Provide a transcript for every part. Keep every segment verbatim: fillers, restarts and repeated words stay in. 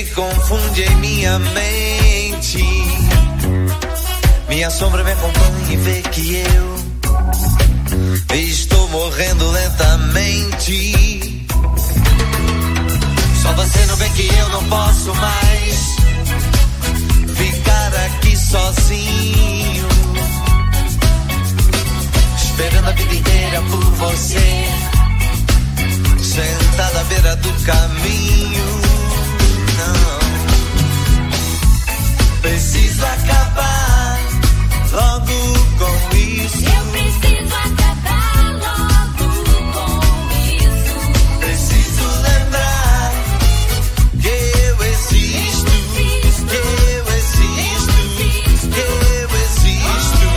se confunde em minha mente. Minha sombra me acompanha e vê que eu estou morrendo lentamente. Só você não vê que eu não posso mais ficar aqui sozinho, esperando a vida inteira por você, sentada à beira do caminho. Não, preciso acabar logo com isso. Eu preciso acabar logo com isso. Preciso lembrar que eu existo, que eu existo, que eu existo.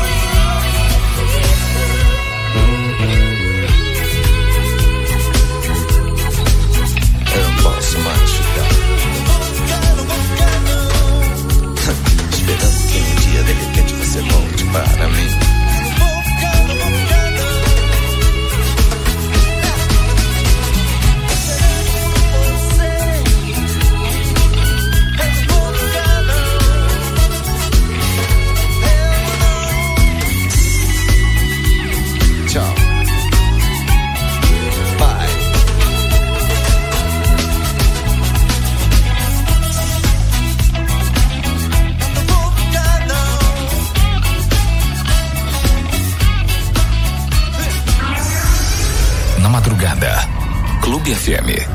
Eu não posso mais ficar esperando que um dia de repente você volte para mim. Tchau. Bye. Na madrugada, Clube F M.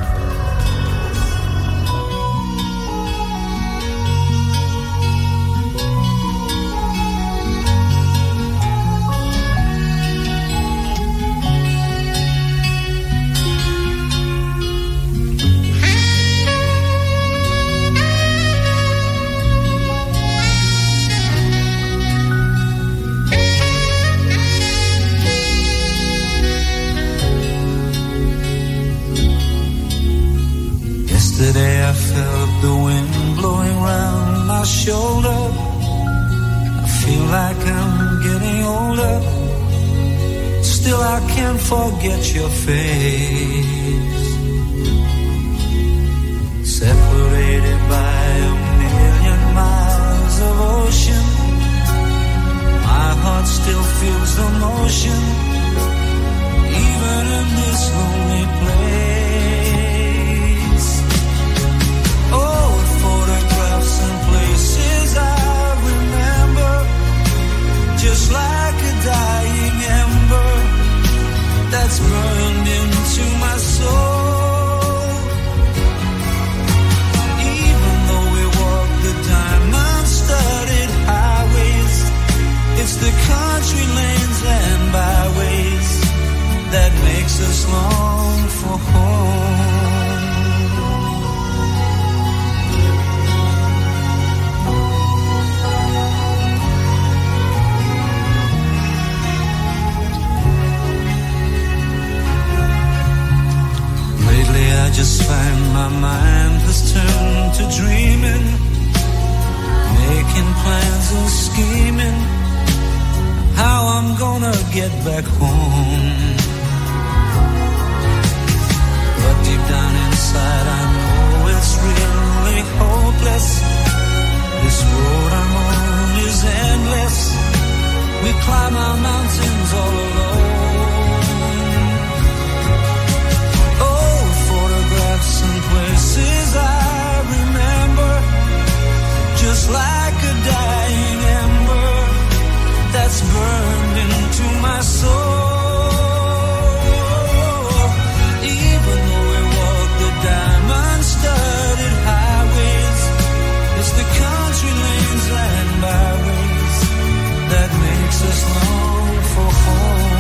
Yesterday I felt the wind blowing round my shoulder. I feel like I'm getting older. Still I can't forget your face. Separated by a million miles of ocean, my heart still feels the motion, even in this lonely place. Places I remember, just like a dying ember that's burned into my soul. Even though we walk the diamond-studded highways, it's the country lanes and byways that makes us long for home. I just find my mind has turned to dreaming, making plans and scheming how I'm gonna get back home. But deep down inside I know it's really hopeless. This road I'm on is endless. We climb our mountains all alone. Some places I remember, just like a dying ember that's burned into my soul. Even though we walk the diamond-studded highways, it's the country lanes and byways that makes us long for home.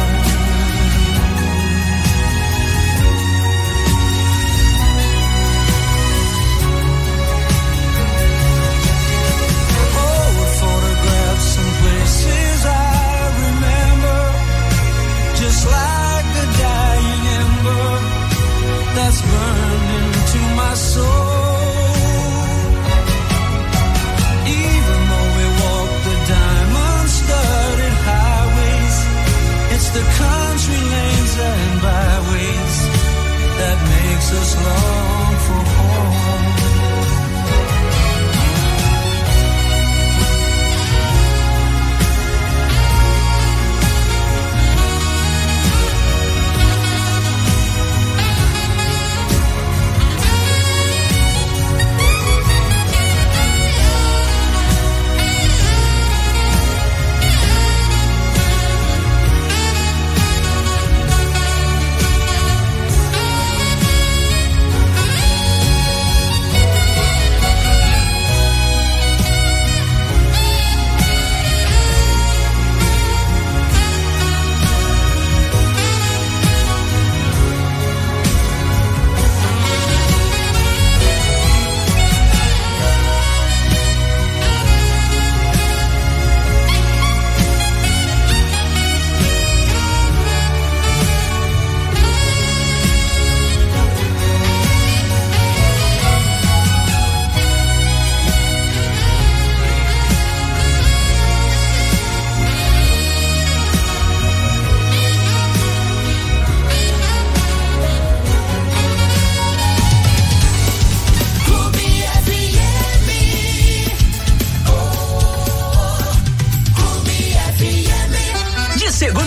Places I remember, just like the dying ember that's burned into my soul. Even though we walk the diamond-studded highways, it's the country lanes and byways that makes us long for home.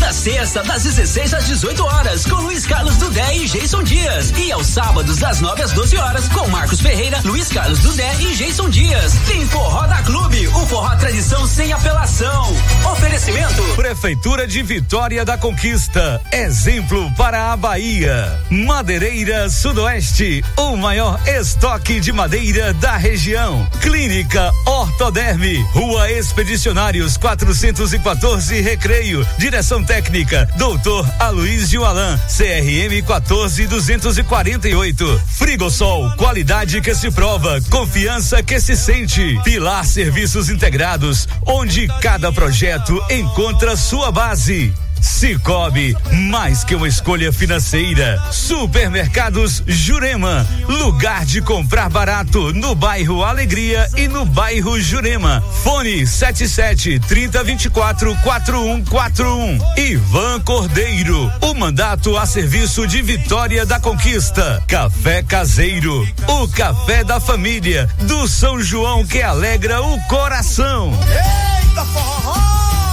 Toda sexta, das dezesseis às dezoito horas, com Luiz Carlos Dudé e Jason Dias. E aos sábados, das nove às doze horas, com Marcos Ferreira, Luiz Carlos Dudé e Jason Dias. Tem Forró da Clube, o forró tradição sem apelação. Oferecimento: Prefeitura de Vitória da Conquista, exemplo para a Bahia. Madeireira Sudoeste, o maior estoque de madeira da região. Clínica Ortoderme, Rua Expedicionários quatrocentos e quatorze, Recreio. Direção técnica, doutor Aloysio Alan, C R M quatorze duzentos e quarenta e oito. Frigosol, qualidade que se prova, confiança que se sente. Pilar Serviços Integrados, onde cada projeto encontra sua base. Cicobi, mais que uma escolha financeira. Supermercados Jurema, lugar de comprar barato no bairro Alegria e no bairro Jurema. Fone sete sete, trinta, vinte e quatro, quarenta e um quarenta e um. Ivan Cordeiro, o mandato a serviço de Vitória da Conquista. Café Caseiro, o café da família do São João que alegra o coração. Eita, forró!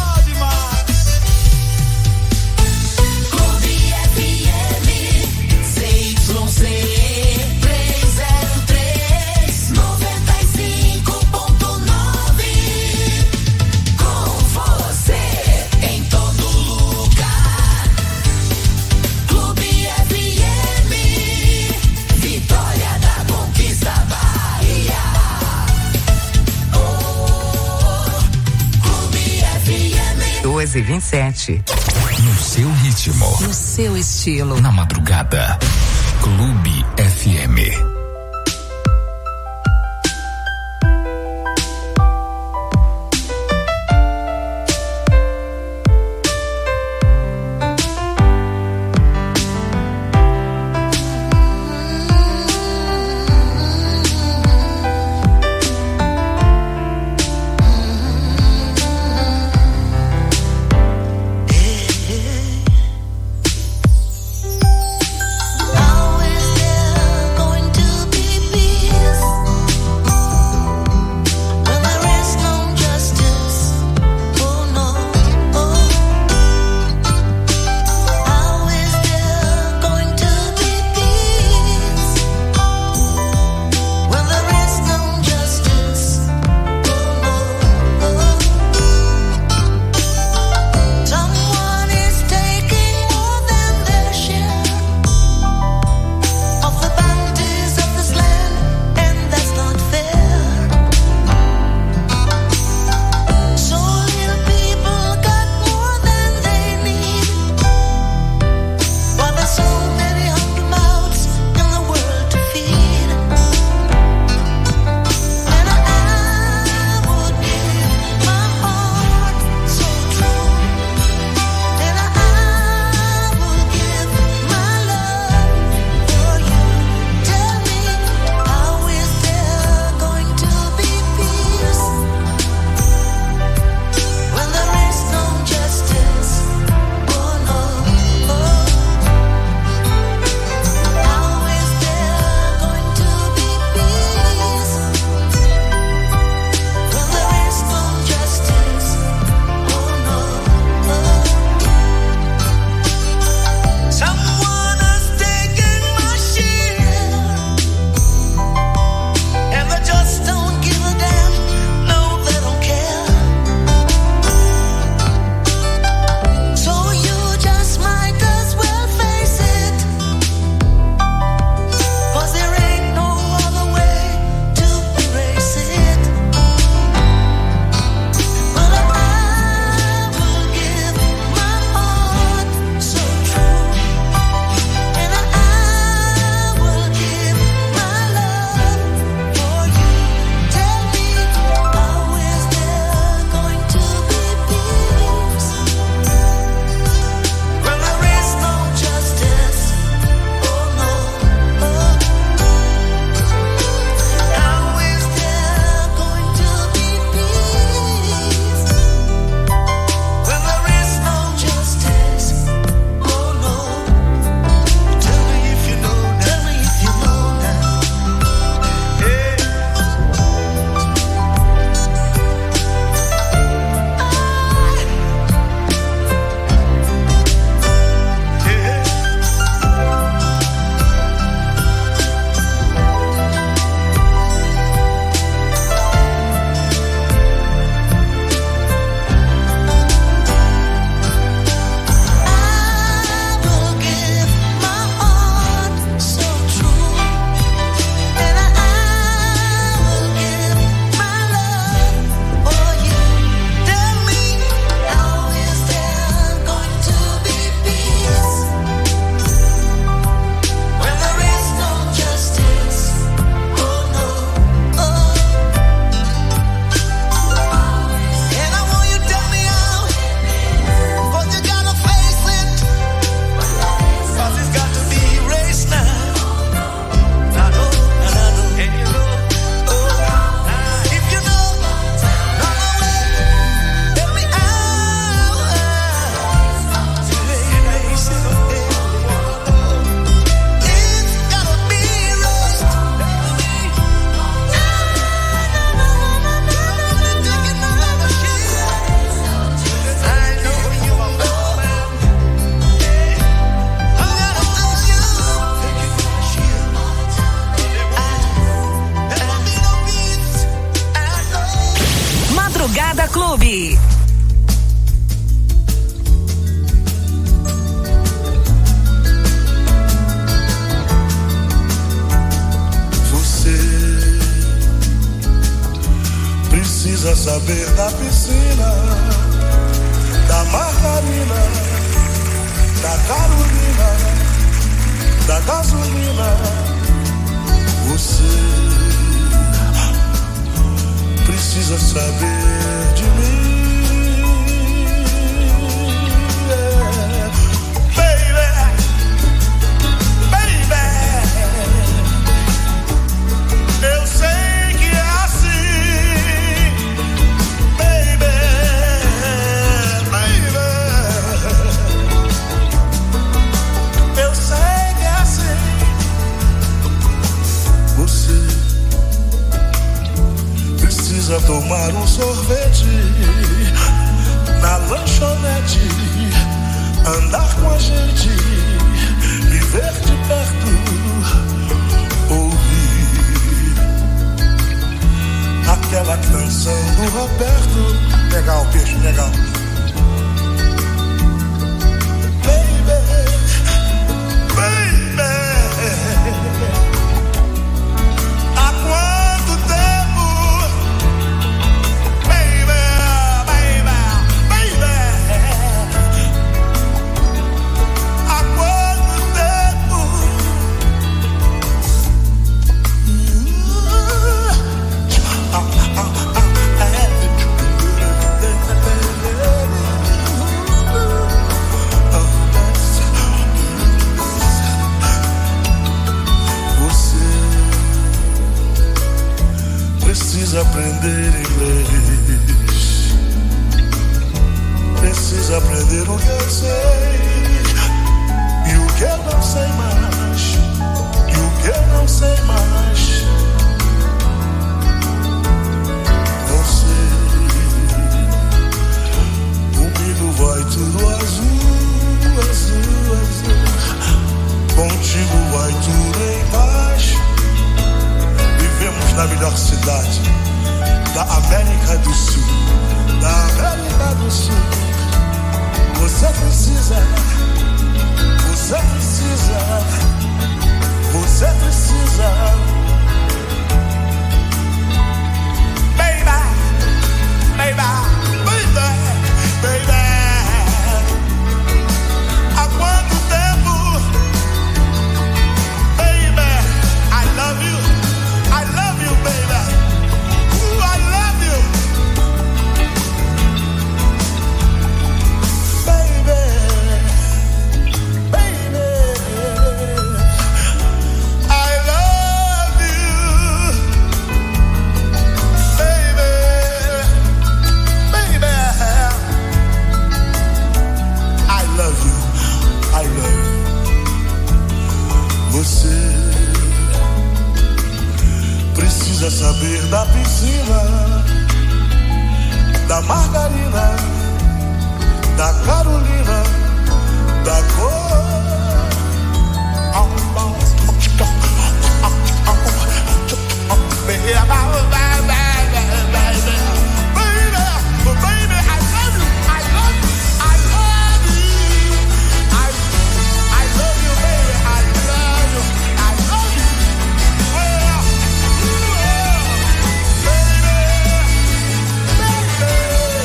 doze e vinte e sete. No seu ritmo. No seu estilo. Na madrugada. Clube F M. Going to saber da piscina, da margarina, da Carolina, da gasolina. Você precisa saber de mim. Yeah. Baby, baby, eu sei que é assim. Baby, baby, eu sei que é assim. Você precisa tomar um sorvete na lanchonete, andar com a gente, viver de perto, ouvir aquela canção do Roberto. Legal, peixe, legal. Baby, baby, há quanto tempo? Baby, baby, baby, há quanto tempo? Ah, ah, ah, Você precisa aprender inglês, precisa aprender o que eu sei e o que eu não sei mais, e o que eu não sei mais. Você, comigo vai tudo azul, azul, azul. Contigo vai tudo em paz. Vivemos na melhor cidade da América do Sul, da América do Sul. Você precisa, você precisa, você precisa. Baby, baby, baby, baby. Há quanto tempo? Baby, I love you, I love you, baby. Ooh, I love you. Baby, baby, I love you. Baby, baby, I love you, I love you. Você precisa saber da piscina, da margarina, da Carolina, da cor. Baby, I love you, I love you, I love you. I, I love you, baby, I love you, I love you. Well, well, baby, baby.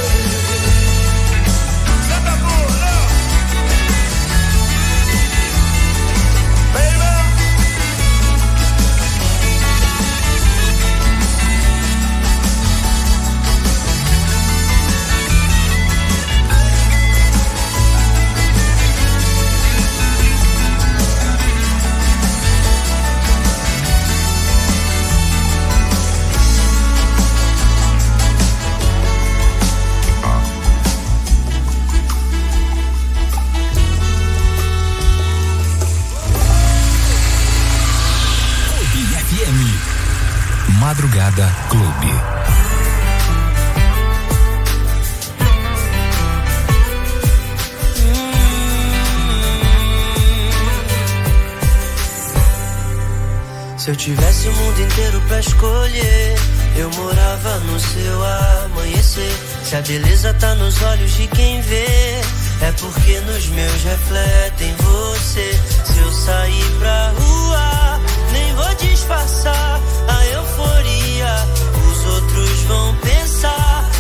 Senta por lá. Baby. Clube F M. Madrugada Clube. Se eu tivesse o mundo inteiro pra escolher, eu morava no seu amanhecer. Se a beleza tá nos olhos de quem vê, é porque nos meus refletem você. Se eu sair pra rua, nem vou disfarçar a euforia. Os outros vão pensar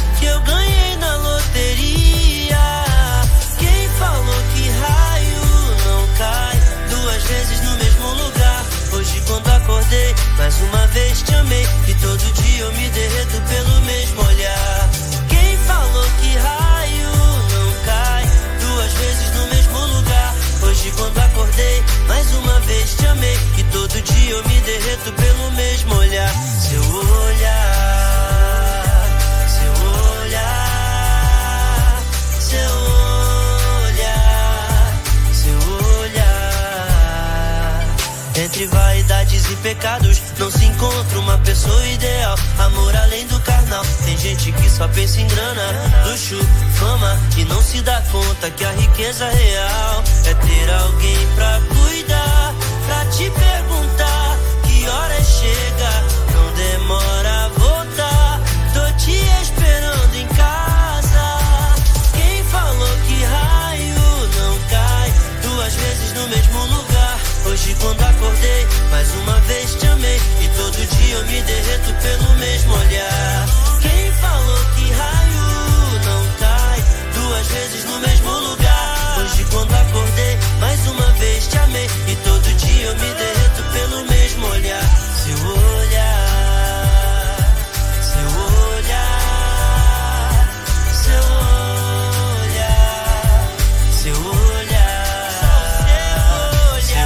e pecados. Não se encontra uma pessoa ideal, amor além do carnal. Tem gente que só pensa em grana, luxo, fama, e não se dá conta que a riqueza real é ter alguém pra cuidar, pra te perguntar que hora chega, não demora a voltar. Tô te esperando em casa. Quem falou que raio não cai duas vezes no mesmo lugar? Hoje quando acordei, mais uma vez te amei, e todo dia eu me derreto pelo mesmo olhar. Quem falou que raio não cai duas vezes no mesmo lugar? Hoje quando acordei, mais uma vez te amei, e todo dia eu me derreto pelo mesmo olhar. Seu olhar, seu olhar, seu olhar, seu olhar, seu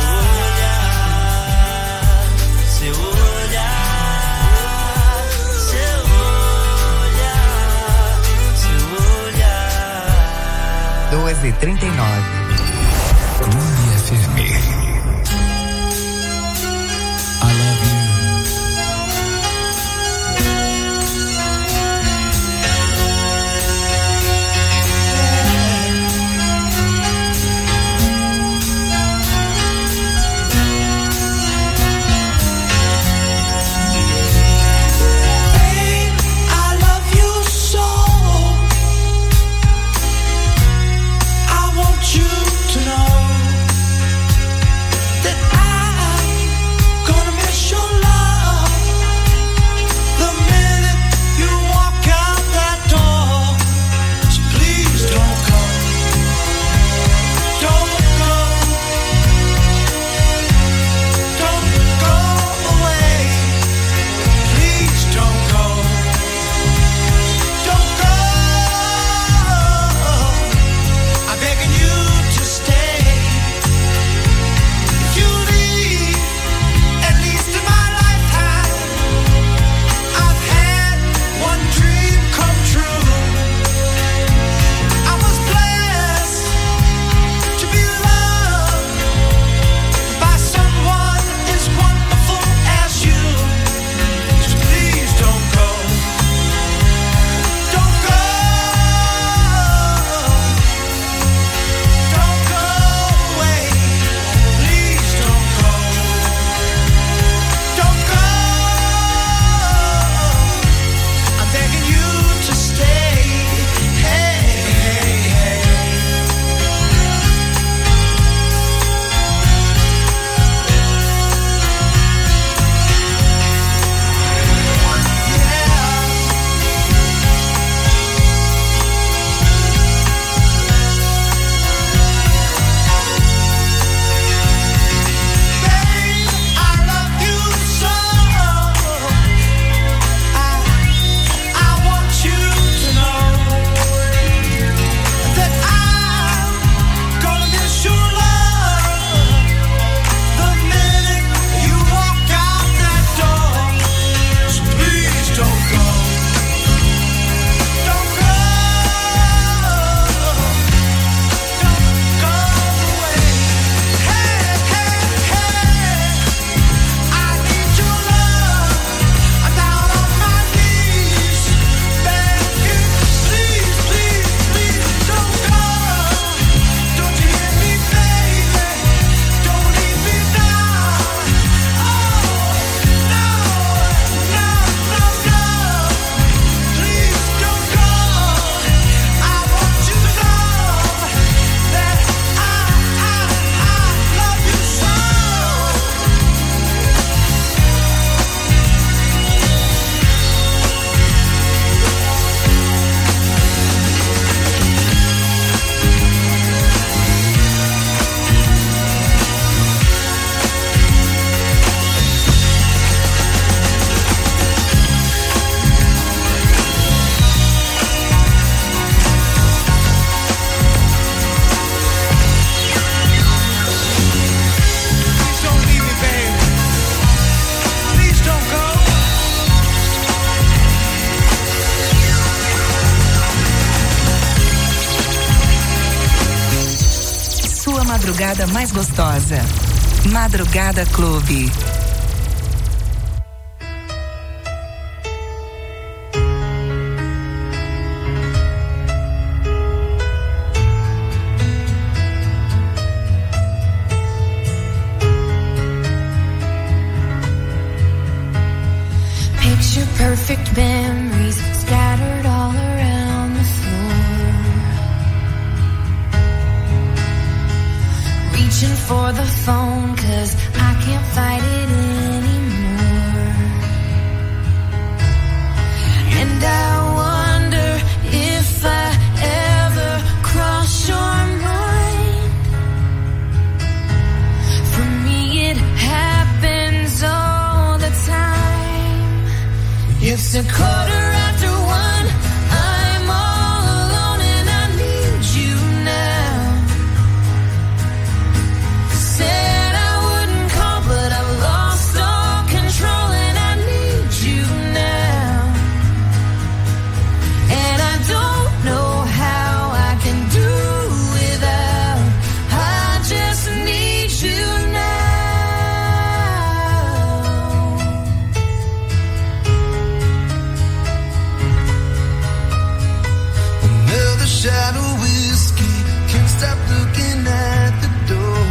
olhar, seu olhar, seu olhar, seu olhar. doze e trinta e nove. Clube F M. I love you. Madrugada mais gostosa. Madrugada Clube. reaching for the phone, 'cause I can't fight it anymore. And I wonder if I ever cross your mind. For me it happens all the time. It's a quarter after one, I'm all alone and I need you now. Said I wouldn't call, but I've lost all control and I need you now. And I don't know how I can do without, I just need you now. Another shot of whiskey, can't stop looking at the door.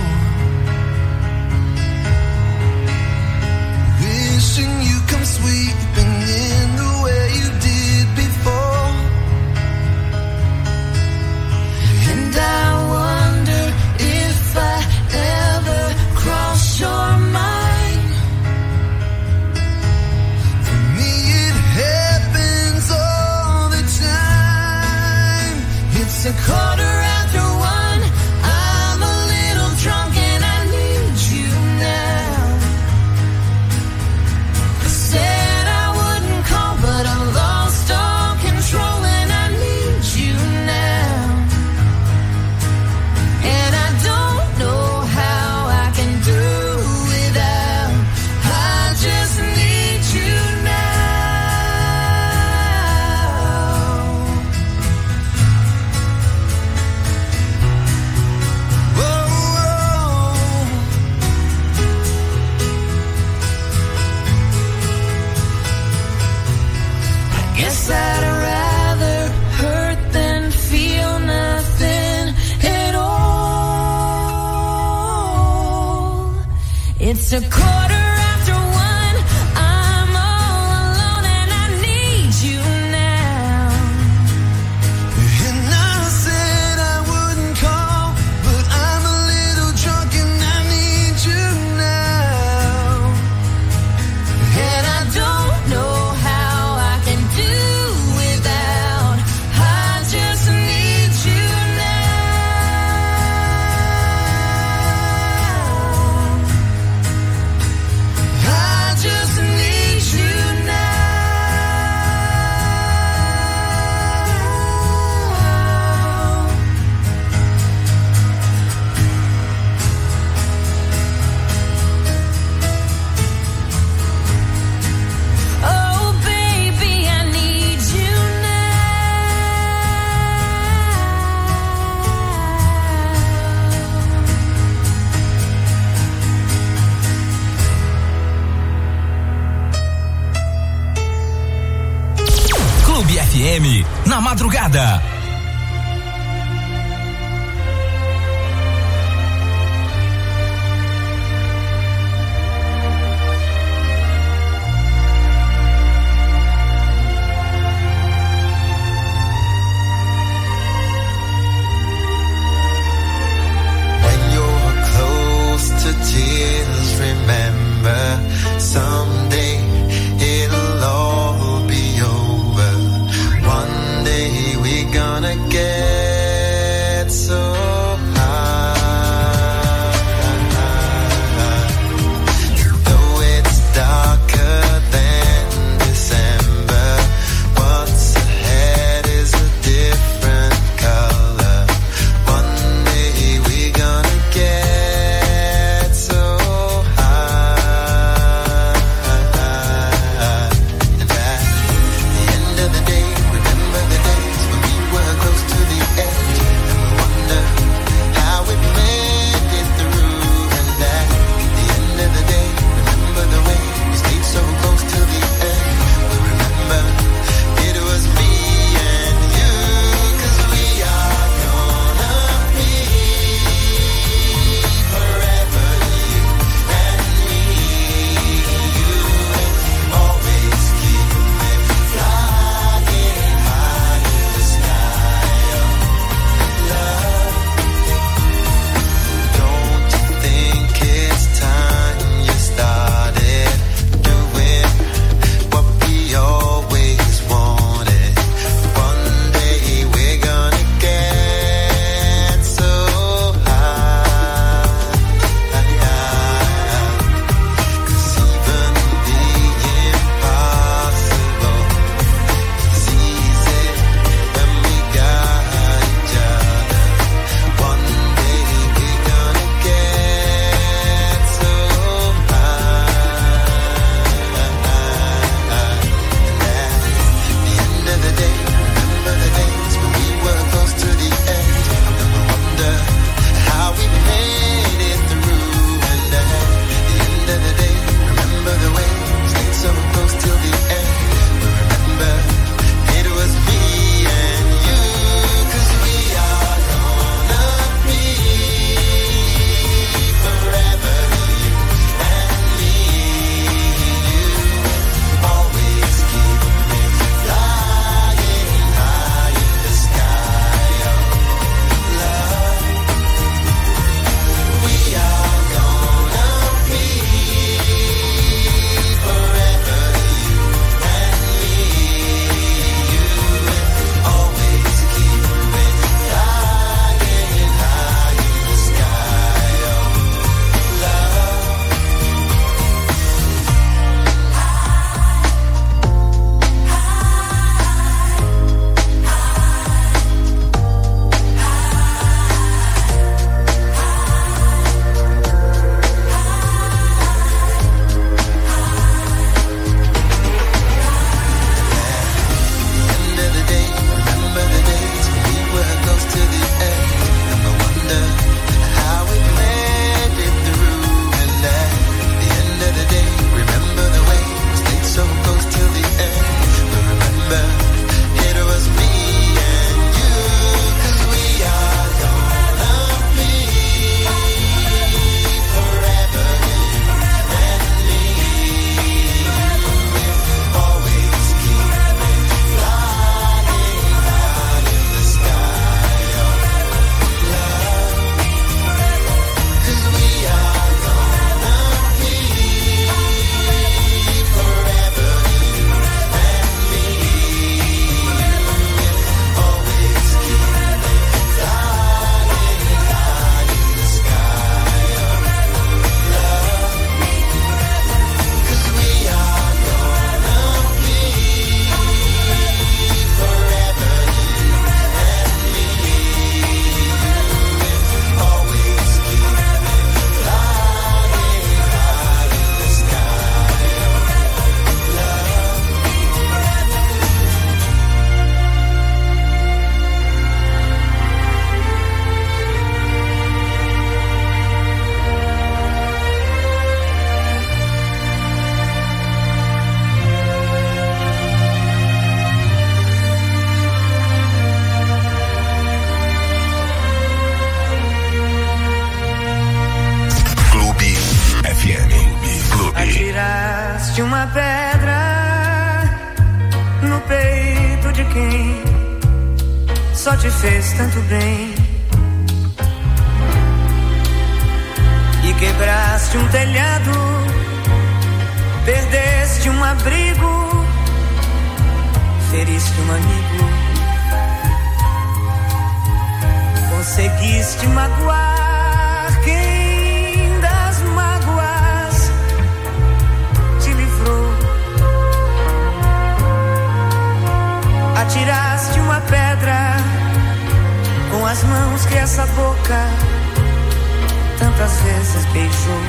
Wishing you come sweeping in the way you did before. And I wonder if I ever cross your mind. For me it happens all the time. It's a quarter after one, I'm a little drunk and I need you now. Said I wouldn't call, but I lost all control and I need you now. And I don't know how I can do without, I just need you now. Whoa, whoa. Guess I'd rather hurt than feel nothing at all. It's a quarter after one, I'm all alone and I need you now. And I said I wouldn't call, but I'm a little drunk and I need you now. And I don't know how I can do without, I just need you now. I just need you now. Oh baby, I need you Clube F M, na madrugada. When you're close to tears, remember someday it'll all be over. One day we gonna só te fez tanto bem. E quebraste um telhado, perdeste um abrigo, feriste um amigo, conseguiste magoar quem das mágoas te livrou. Atiraste uma pedra com as mãos que essa boca tantas vezes beijou.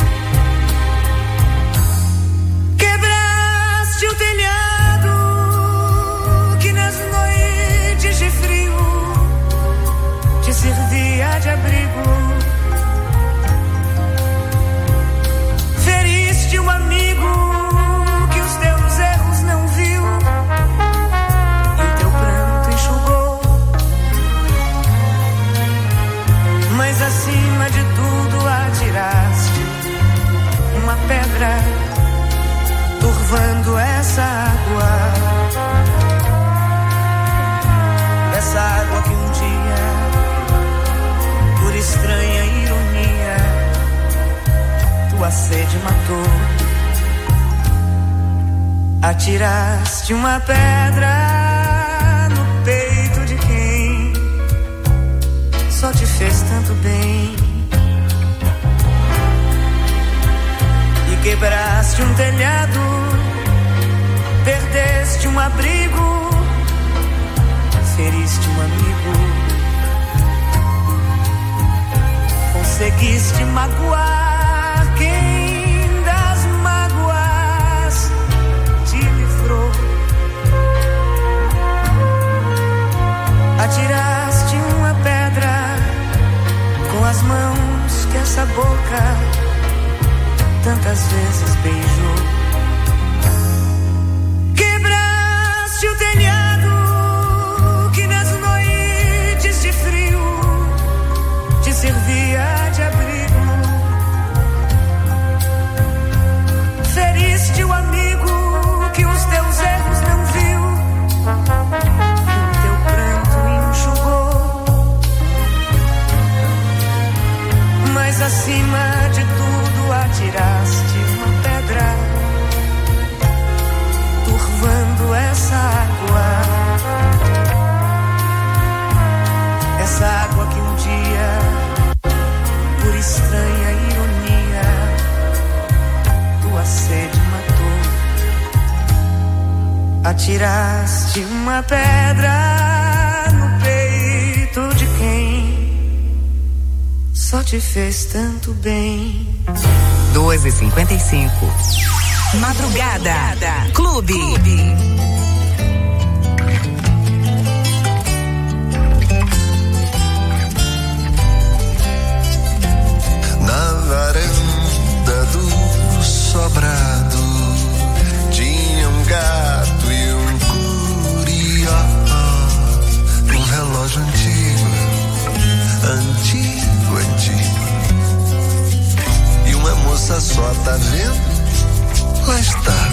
Quebraste o telhado que nas noites de frio te servia de abrigo. Feriste um amigo que os teus erros não viu e o teu pranto enxugou. Mas acima de tudo atiraste uma pedra, turvando essa água, essa água que um dia, por estranha ironia, tua sede matou. Atiraste uma pedra no peito de quem só te fez tanto bem. E quebraste um telhado, perdeste um abrigo, feriste um amigo, conseguiste magoar quem das mágoas te livrou. Atiraste uma pedra com as mãos que essa boca tantas vezes beijou. Quebraste o telhado que nas noites de frio te servia de abrigo. Feriste o amigo que os teus erros não viu e o teu pranto enxugou. Mas acima de tudo atiraste uma pedra, turvando essa água, essa água que um dia, por estranha ironia, tua sede matou. Atiraste uma pedra no peito de quem só te fez tanto bem. doze e cinquenta e cinco. Madrugada. Clube. Clube. Na varanda do sobrado tinha um gato e um curió, um relógio antigo, antigo, antigo. E uma moça só, tá vendo? Lá está,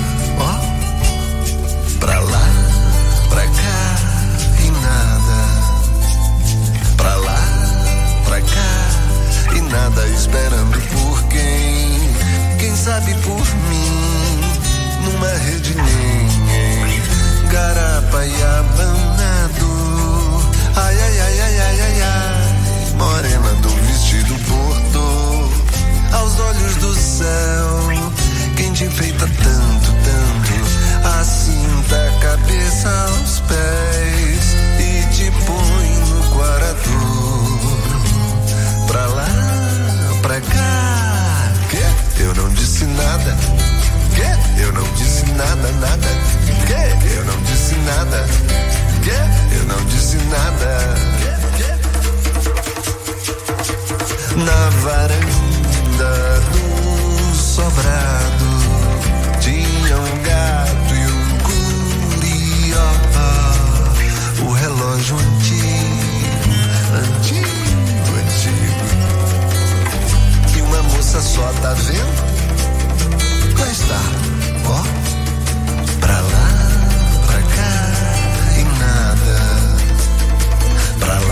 ó. Pra lá, pra cá e nada. Pra lá, pra cá e nada, esperando por quem? Quem sabe por mim? Numa rede ninguém, garapa e abanado. Ai, ai, ai, ai, ai, ai, ai, morena do vestido bordô, aos olhos do céu, quem te enfeita tanto, tanto, assim da cabeça aos pés e te põe no quarador. Pra lá, pra cá, que? Eu não disse nada, que? Eu não disse nada, nada, que? Eu não disse nada, que? Eu não disse nada. Na varanda do sobrado tinha um gato e um curió, o relógio antigo, antigo, antigo. E uma moça só, tá vendo? Lá está, ó. Pra lá, pra cá e nada. Pra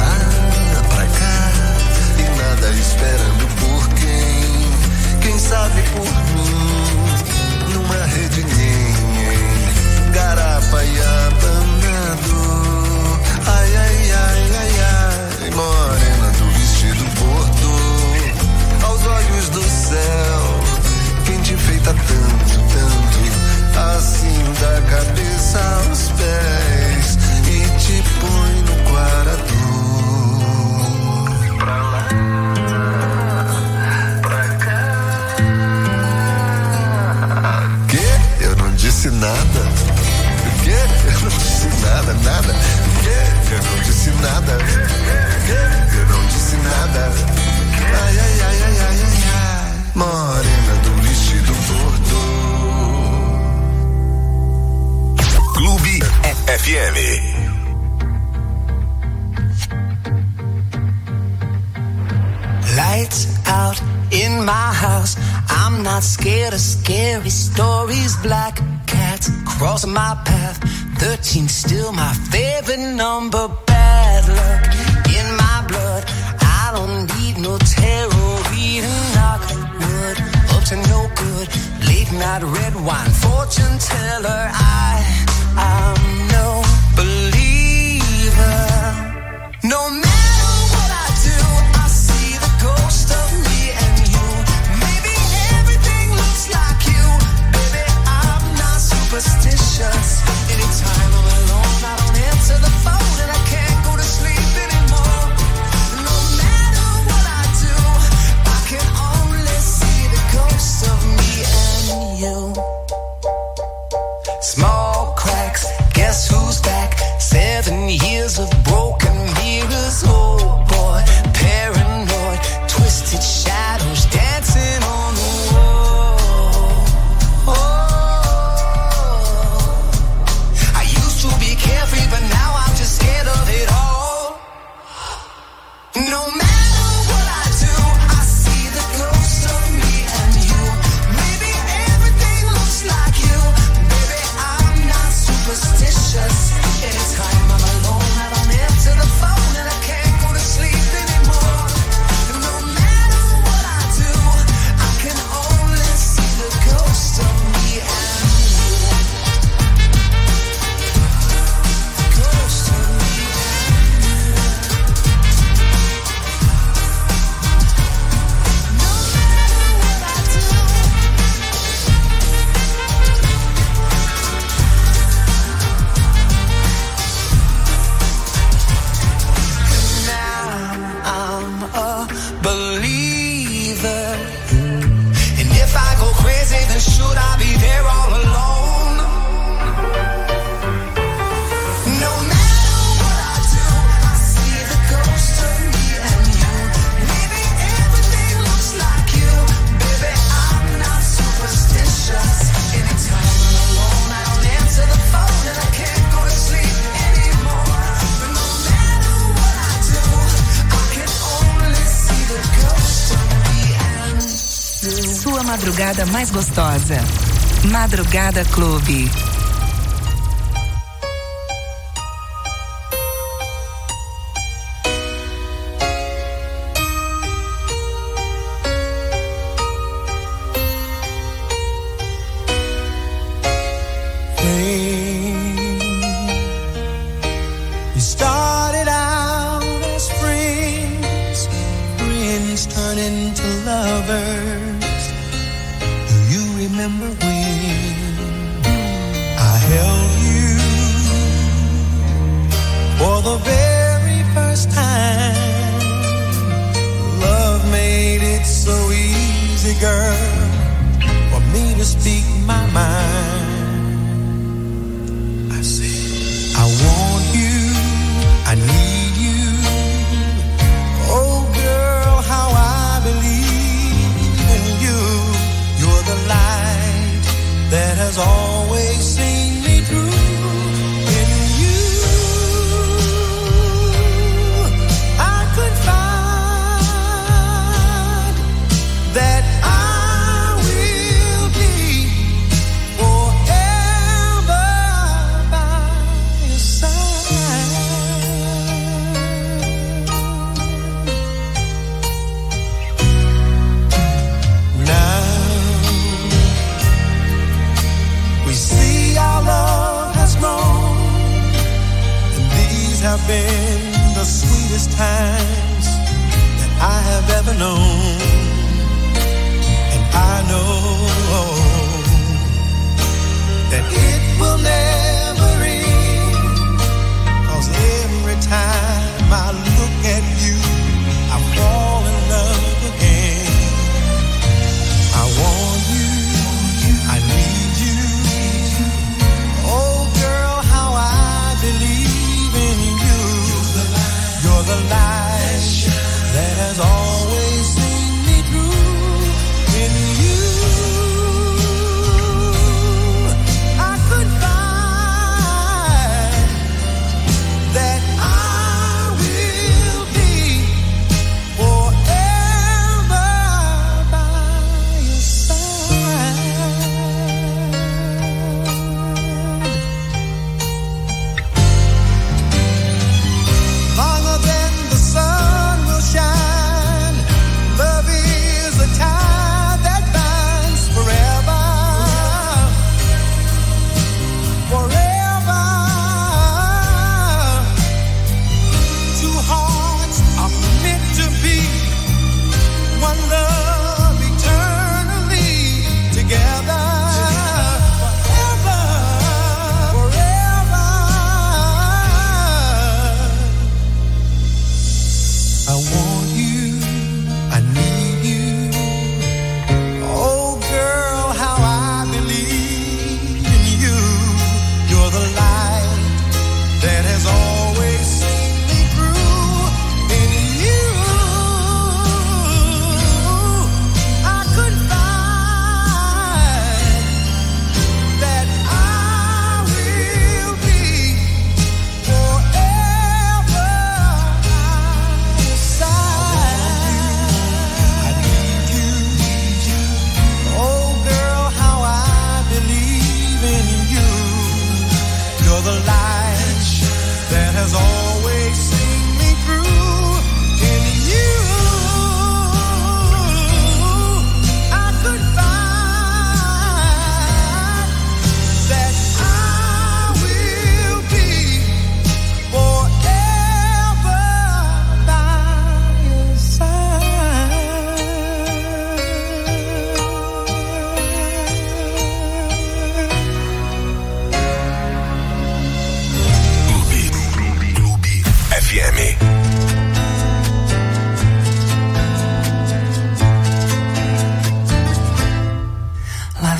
lights out in my house. I'm not scared of scary stories. Black cats crossing my path. Thirteen still my favorite number. Bad luck in my blood. I don't need no tarot reading. Knock wood up to no good. Late night red wine fortune teller. I I'm no believer. No matter what I do, I see the ghost of me and you. Maybe everything looks like you. Baby, I'm not superstitious. Anytime I'm alone, I don't answer the phone and I can't go to sleep anymore. No matter what I do, I can only see the ghost of me and you. Small cracks, guess who's back? Seven years of broken mirrors, oh boy, paranoid, twisted shadows dancing on the wall. Oh, I used to be carefree, but now I'm just scared of it all. No matter what I do, I see the ghost of me and you. Maybe everything looks like you. Baby, I'm not superstitious. Anytime I'm alone, I don't answer the phone and I can't go to sleep anymore. No matter what I do, I can only see the ghost of me and you. Ghost of me and you. No matter what I do. Now I'm a believer. And if I go crazy, then should I be there all alone? No matter what I do, I see the ghost of me and you. Maybe everything looks like you. Baby, I'm not superstitious. Anytime I'm alone, I don't answer the phone and I can't go to sleep anymore. But no matter what I do, I can only see the ghost of me and you. Sua madrugada mais gostosa. Madrugada Clube. We started out as friends, friends turn into lovers. Do you remember when I held you for the very first time? Love made it so easy, girl, for me to speak my mind. I said, I want you, I need you. Oh girl, how I believe in you. You're the light that has always seen me through. In you, I could find that I will be forever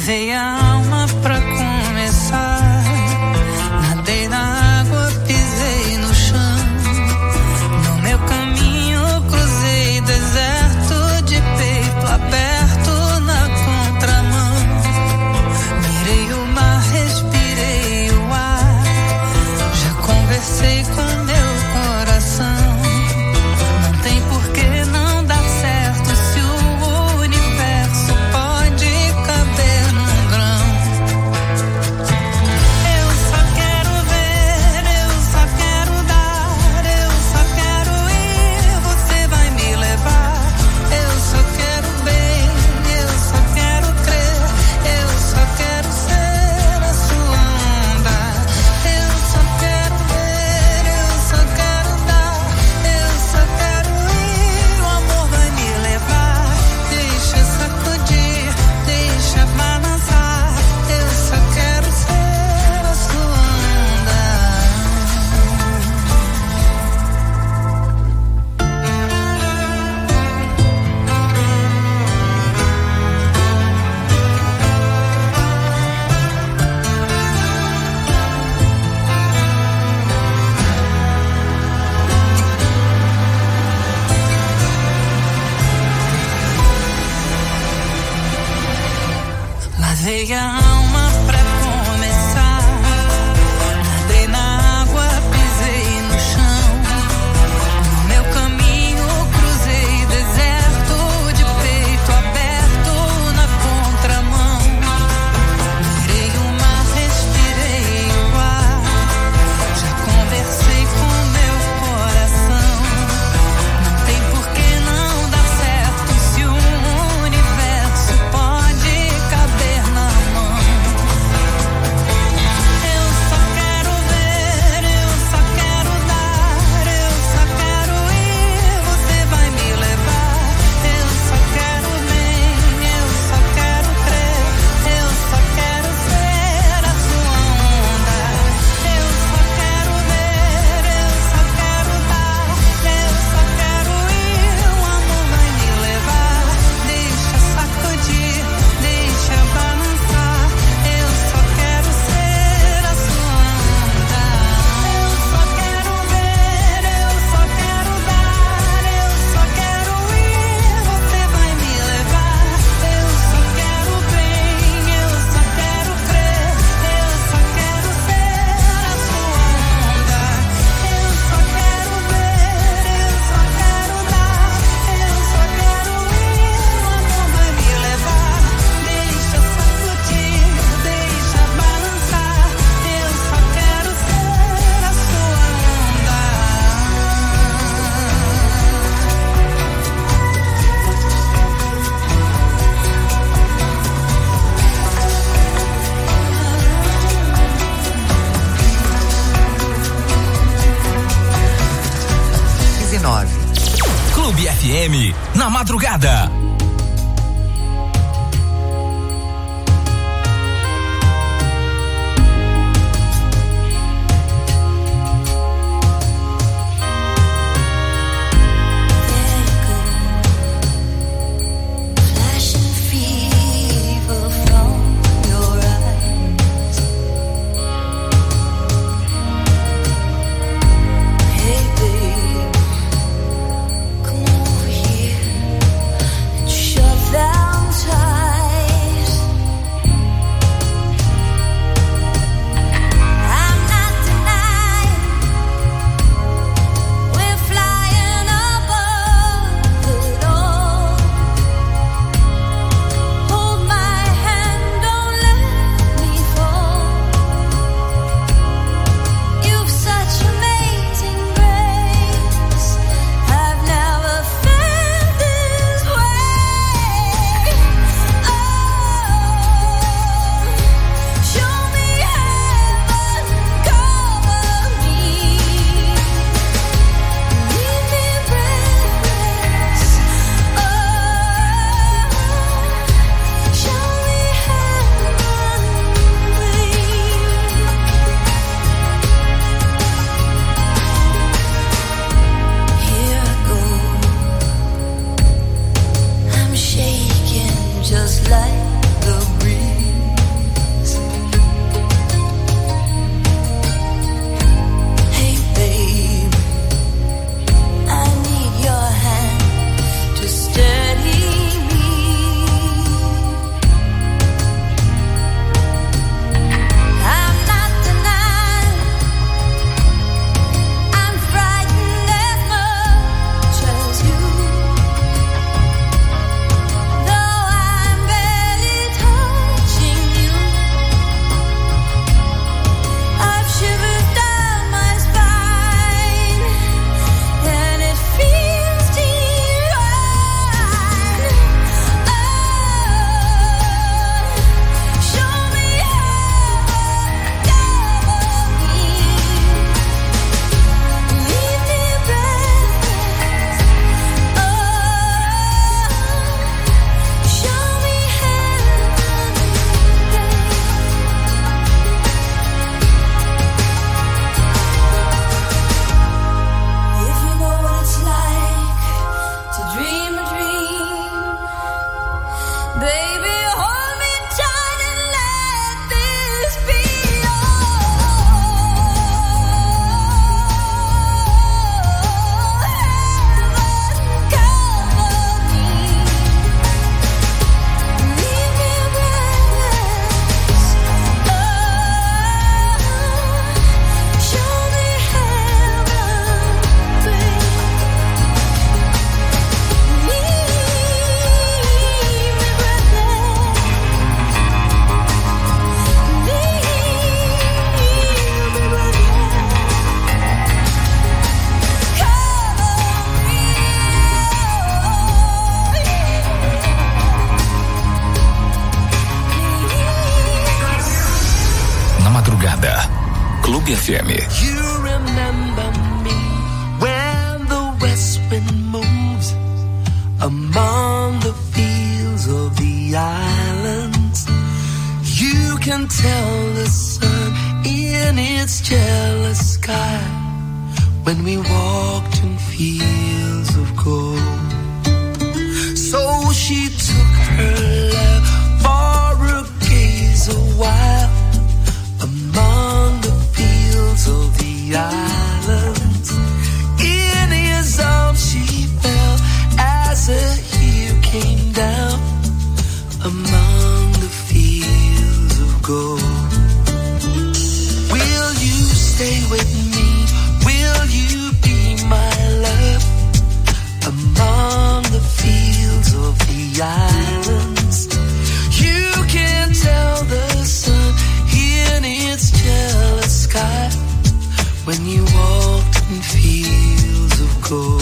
Lavei a alma pra começar. Nadei na água, pisei no chão. No meu caminho cruzei deserto de peito aberto na contramão. Mirei o mar, respirei o ar. Já conversei com meu coração. Não tem por que não dar certo se o universo pode caber num grão. Eu só quero ver, eu só quero dar, eu só quero ir, você vai me levar. Eu só quero bem, eu só quero crer, eu só quero ser a sua onda. Eu só quero ver, eu só quero dar, eu só quero ir, o amor vai me levar. Deixa sacudir, deixa balançar, eu só quero ser a sua onda. Lavei a alma pra começar. Nadei na água, pisei no chão. No meu caminho cruzei deserto de peito aberto na contramão. Mirei o mar, respirei o ar. Já conversei com meu coração. Não tem por que não dar certo se o universo pode caber na mão. Eu só quero ver, eu só quero dar, eu só quero ir, você vai me levar. Eu só quero bem, eu só quero crer, eu só quero ser a sua onda. Eu só quero ver, eu só quero dar, eu só quero ir, o amor vai me levar. Deixa sacudir, deixa balançar, eu só quero ser a sua onda. Eu só quero ver, eu só quero dar, eu só quero ir, você vai me levar. Eu só quero bem, eu só quero crer, eu só quero ser a sua onda. Eu só quero ver, eu só quero dar, eu só quero ir, o amor vai me levar. Deixa sacudir, deixa balançar, eu só quero ser a sua onda. dezenove. Clube F M, na madrugada. Flashing fever from your eyes. Hey babe, come over here. Madrugada. Clube F M. You remember me when the west wind moves among the fields of the islands. You can tell the sun in its jealous sky when we walked in fields of gold. So she took her love for a gaze a while among the fields of the islands. In his arms she fell as a hill came down among the fields of gold. Will you stay with me? Will you be my love among the fields of the islands? You can tell the sun in its jealous sky when you walked in fields of gold.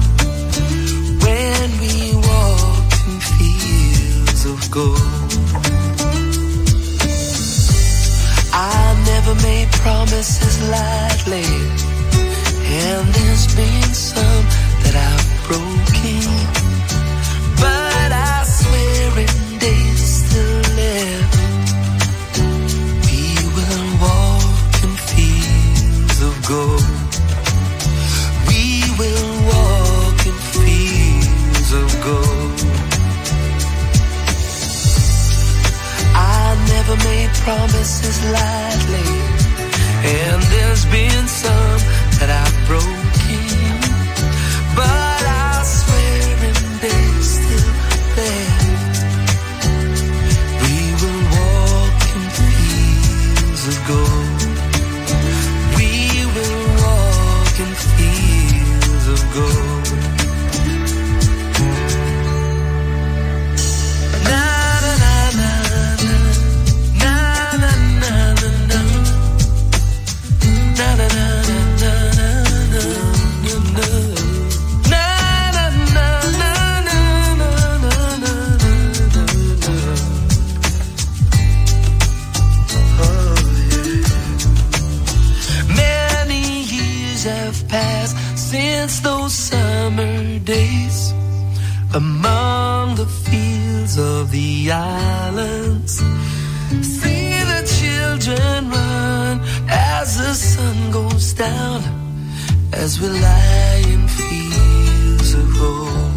When we walked in fields of gold. I never made promises lightly, and there's been some that I've broken, but I swear in days to live we will walk in fields of gold. We will walk in fields of gold. I never made promises lightly, and there's been some that I've broken, but I swear in days still there we will walk in fields of gold. We will walk in fields of gold. Na na na na na na na na na. Na na na na na na na na. Na na na na na na na na. Oh yeah. Many years have passed since those summer days among the fields of the islands. See the children run as the sun goes down, as we lie in fields of gold.